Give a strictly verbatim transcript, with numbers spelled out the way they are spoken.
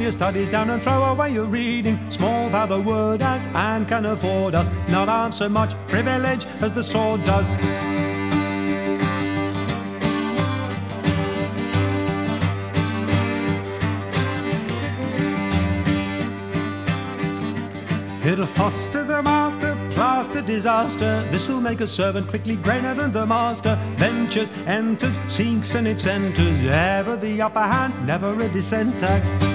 your studies down and throw away your reading. Small by the word as and can afford us, not arm so much privilege as the sword does. It'll foster the master, plaster disaster. This'll make a servant quickly greater than the master. Ventures, enters, seeks and it centers. Ever the upper hand, never a dissenter.